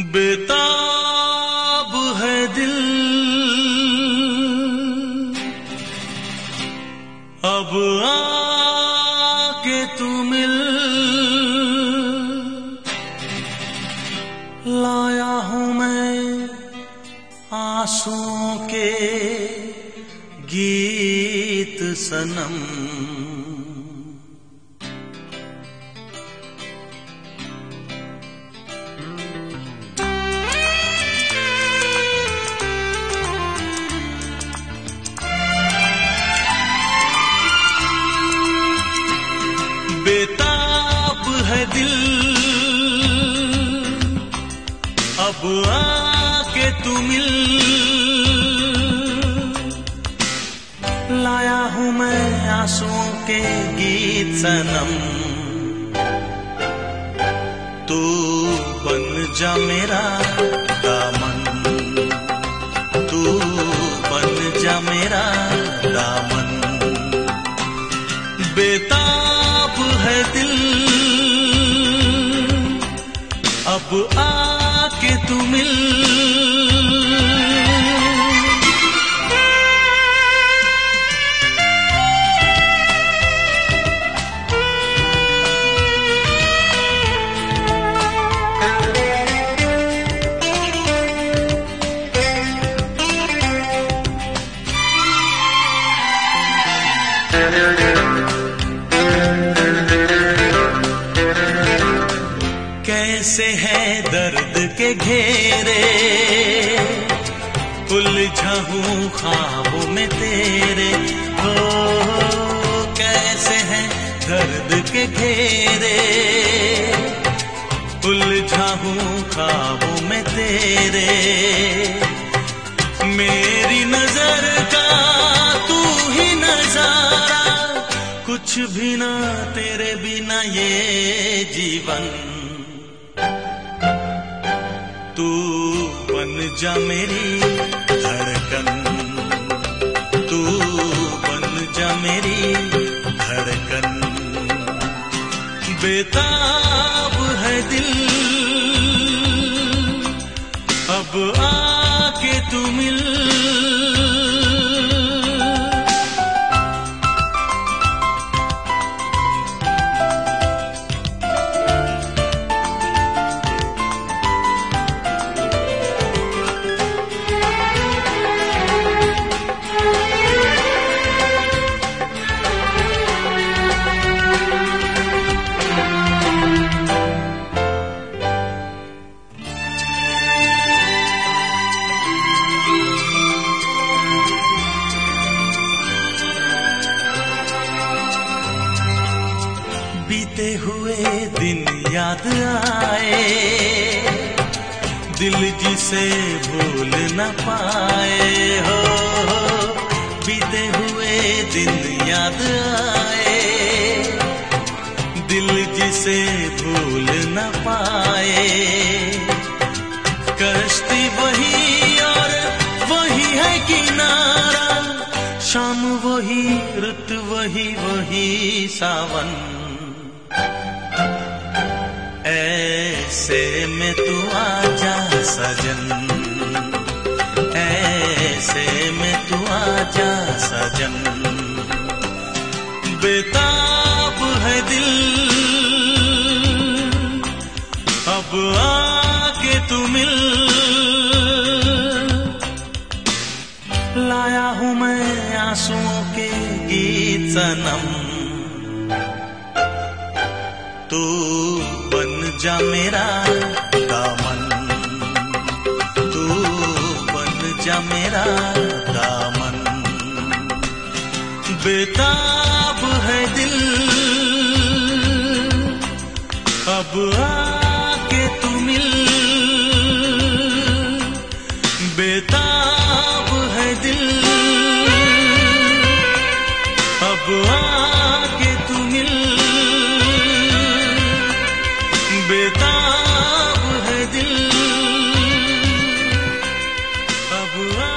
बेताब है दिल अब आके तू मिल, लाया हूं मैं आंसुओं के गीत सनम। बेताब है दिल अब आके तू मिल, लाया हूं मैं आंसुओं के गीत सनम। तू बन जा मेरा दामन, तू बन जा मेरा दामन। बेताब है दिल अब आके तू मिल, कैसे है दर्द के घेरे उलझा हूँ ख्वाबों में तेरे। हो कैसे है दर्द के घेरे उलझा हूँ ख्वाबों में तेरे। मेरी नजर का तू ही नजारा, कुछ भी ना तेरे बिना ये जीवन। तू बन जा मेरी धड़कन, तू बन जा मेरी धड़कन। बेताब है दिल अब आके तू मिल, बीते हुए दिन याद आए, दिल जिसे भूल न पाए। हो बीते हुए दिन याद आए, दिल जिसे भूल न पाए। कश्ती वही और वही है किनारा, शाम वही रुत वही वही सावन। ऐसे में तू आजा सजन, ऐसे में तू आजा सजन। बेताब है दिल अब आके तू मिल, लाया हूं मैं आंसुओं के गीत सनम। तू बन जा मेरा दामन, तू बन जा मेरा दामन। बेताब है दिल अब आके तू मिल, बेताब है दिल अब आके तू मिल। बेताब है दिल अब